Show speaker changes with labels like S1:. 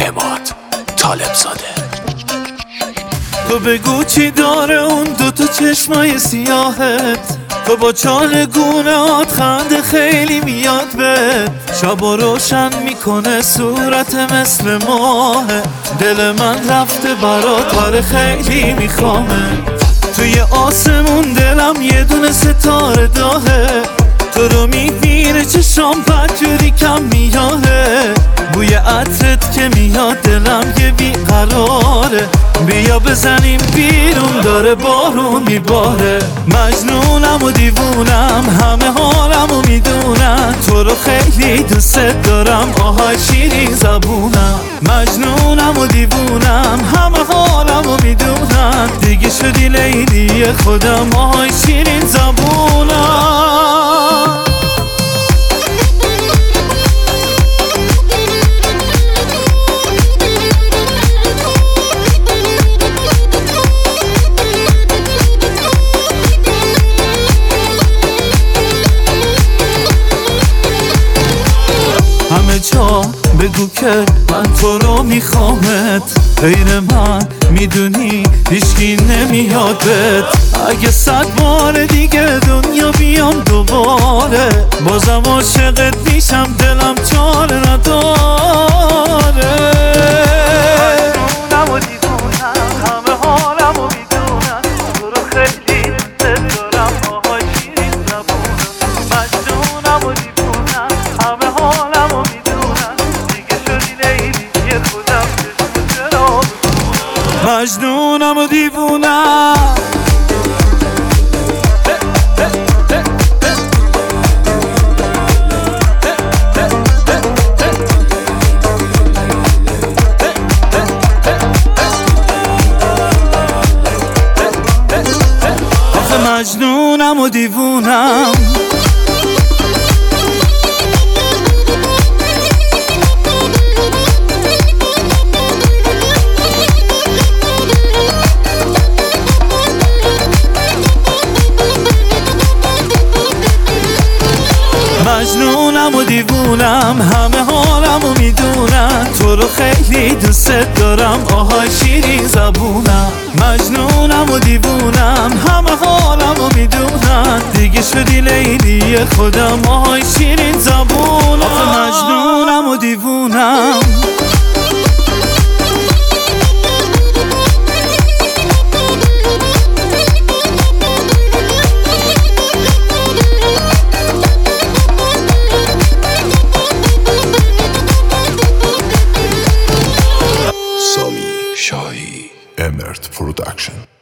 S1: عماد طالب زاده.
S2: تو بگو چی داره اون دوتا چشمای سیاهت، تو با چالگونهات خنده خیلی میاد بهت، شبا روشن میکنه صورت مثل ماهه، دل من رفته برات آره خیلی میخوامه، توی آسمون دلم یه دونه ستاره داهه، تو رو میبینه چشام بدجوری کم میاره، بوی عطرت که میاد دلم یه بیقراره، بیا بزنیم بیرون داره بارون میباره، مجنونم و دیوونم همه حالم و میدونم، تو رو خیلی دوست دارم آهای شیرین زبونم، مجنونم و دیوونم همه حالم و میدونم، دیگه شدی لیلی خودم آهای شیرین زبونم. همه جا بگو که من تو رو میخوامت، غیر من میدونی هیچکی نمیادت، اگه 100 بار دیگه دنیا بیام دوباره، بازم عاشقت میشم دلم چاره نداره، مجنونم و دیوونم همه حالم و میدونم، تو رو خیلی دوست دارم آهای شیرین زبونم، مجنونم و دیوونم همه حالم و میدونم، دیگه شدی لیلی خودم چرا مجنونم و دیوونم. مجنونم و دیوونم. مجنونم و دیوونم همه حالم و میدونم، تو رو خیلی دوست دارم آهای شیرین زبونم، مجنونم و دیوونم همه حالم و میدونم، دیگه شدی لیلی خودم آهای شیرین زبونم، مجنونم و دیوونم.
S1: شاهی امرت پروداکشن.